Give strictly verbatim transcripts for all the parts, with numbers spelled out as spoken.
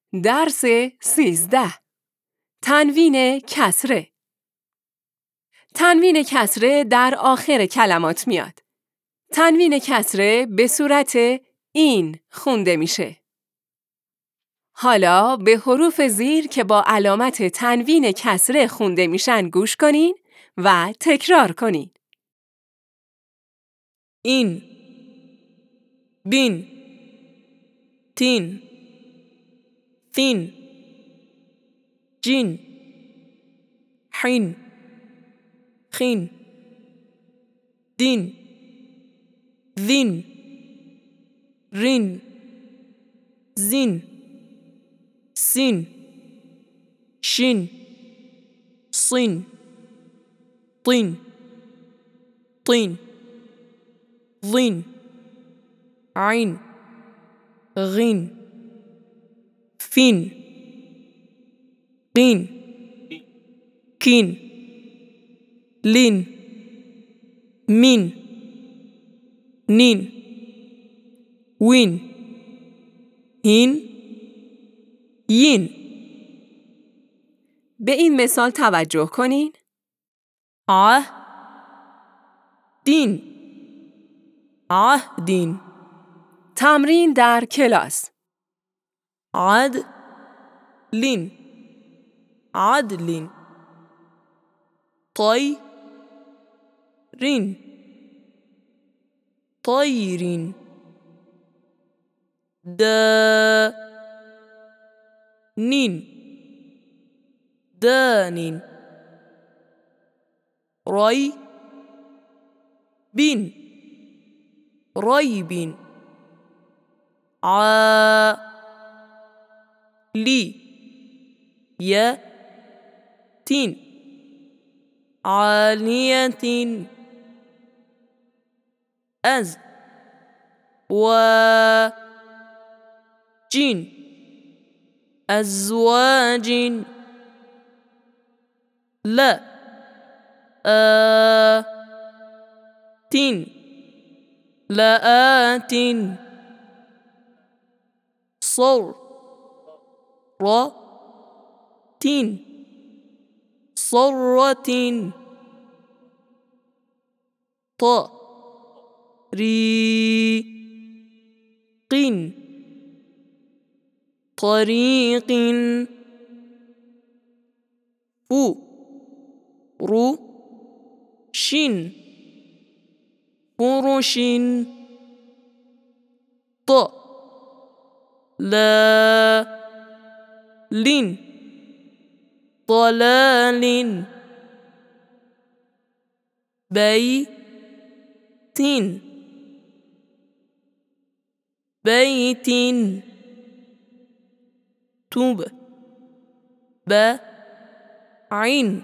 درس سیزده. تنوین کسره. تنوین کسره در آخر کلمات میاد. تنوین کسره به صورت این خونده میشه. حالا به حروف زیر که با علامت تنوین کسره خونده میشن گوش کنین و تکرار کنین. این، بین، تین، ثین، جین، حین، خین، دین، ذین، رین، زین، سین، شین، صین، طین، طین، ظین، عین، غین، فین، قین، کین، لین، مین، نین، وین، هین، یین. به این مثال توجه کنین. ع دین، عهدین. تمرین در کلاس. عد لین، عدلین. طی رین، طیرین. د نین، دانین. ری بین، ریبین. ع لی ی تین، عالیتین. از و جین، ازواجین. ل آ تین، لآتین. صر را تین، صرتین. ط ری قین، طریقین. فو رو شین، فرشین. ط لا لین، ضلالین. بی تین، بیتین. توب ب عین،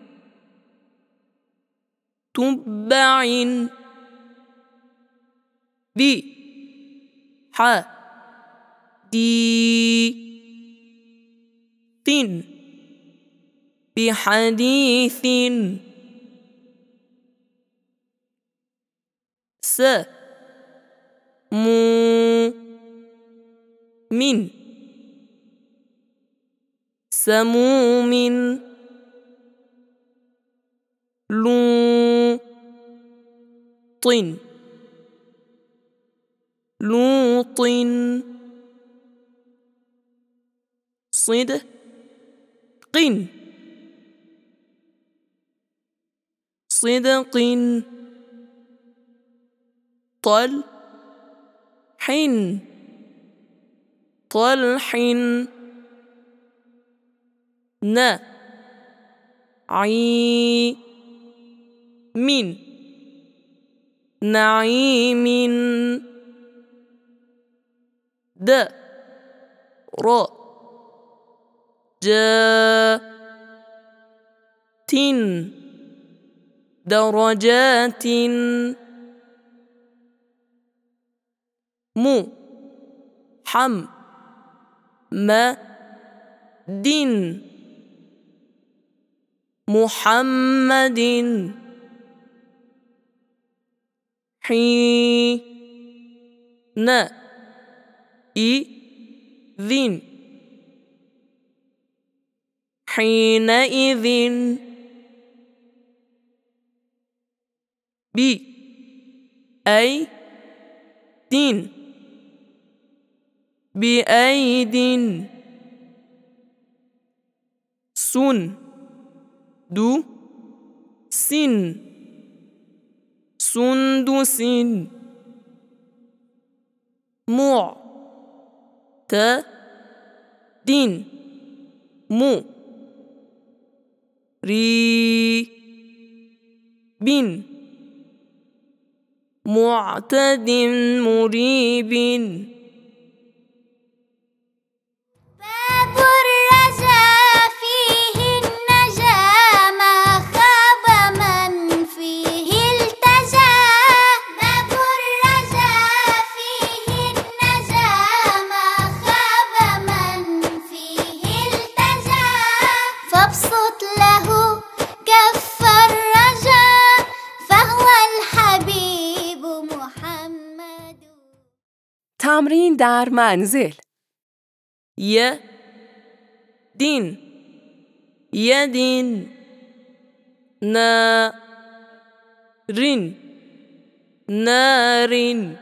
تبعین. بی ح دی ثین، بحدیثین. س مو من، سموم. لوط لوط. صدق صدق. طل حين، طلح. ن عي من، نعيم. د ر جا تن، درجات. مو حم ما دين، محمد. حين، إذن، حينئذ بي أي دين بأيد سن دو سن سندس مع ت دين مو ري بن معتد مريب باب الرجا فيه النجا ما خاب من فيه التجا باب الرجا فيه النجا ما خاب من فيه التجا فابسط له كف الرجا فهو الحبيب محمد. تمرین در منزل. ي دين يدين نا رين نار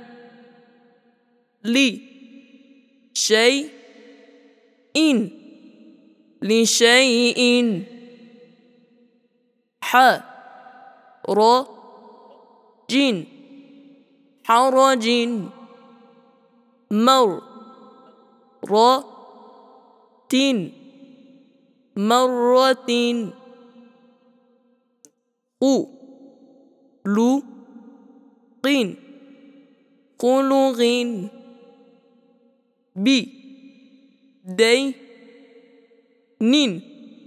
لي شيء إن لشيء ح ر جين حرج مر ر تين مرة أو لو قين قلغ بي دي نين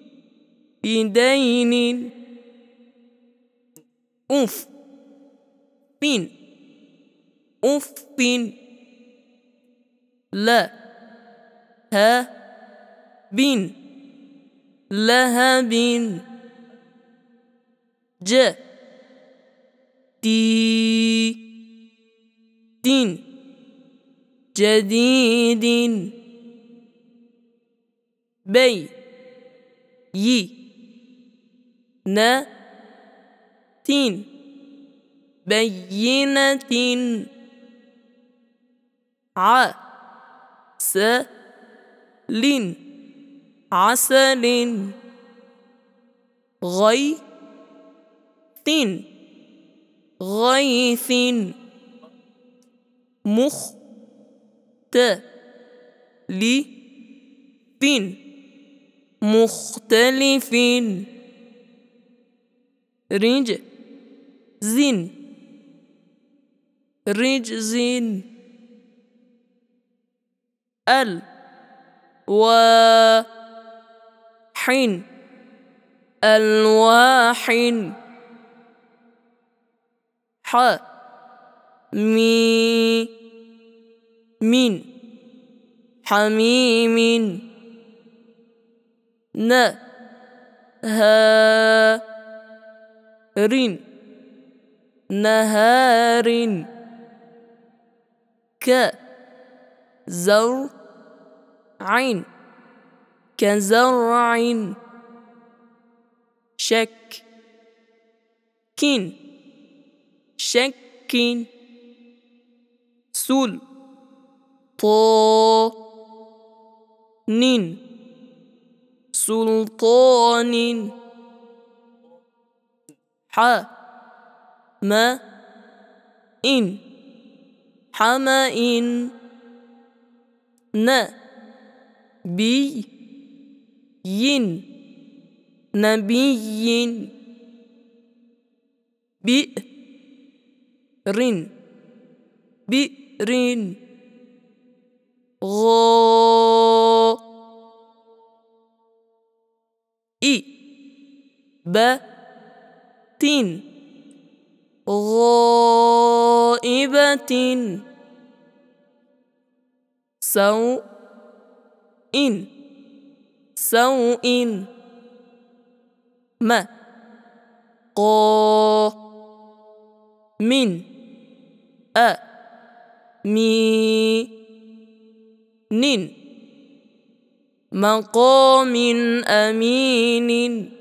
بدين أف بين أف لا ها بين لهب ج دي دين جديد بي ي ن تين بينة ع س لين عسل غي تين غيث مخ ت لي فين مختلف رج زين رجز ال وحين ألواح ح مي من حميم ن ها رين نهار ك زر عين كزرع شك كين شك سل طا نين سلطان ح ما إن حمأ ن بي ين نبي بئر بئر غا إ ب تين غائبة سوء إن سوء ما قا من أ مي نين مقام أمين.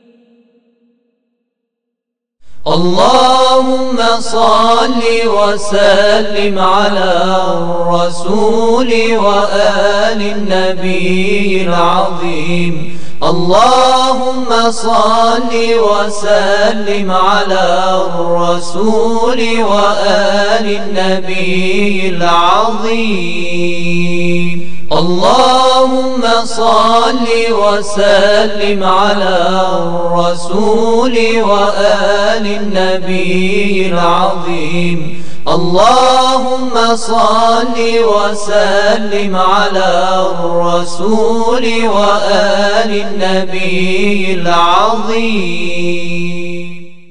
اللهم صل وسلم على الرسول وآل النبي العظيم. اللهم صل وسلم على الرسول وآل النبي العظيم. اللهم صل وسلم على الرسول وآل النبي العظيم. اللهم صل وسلم على الرسول وآل النبي العظيم.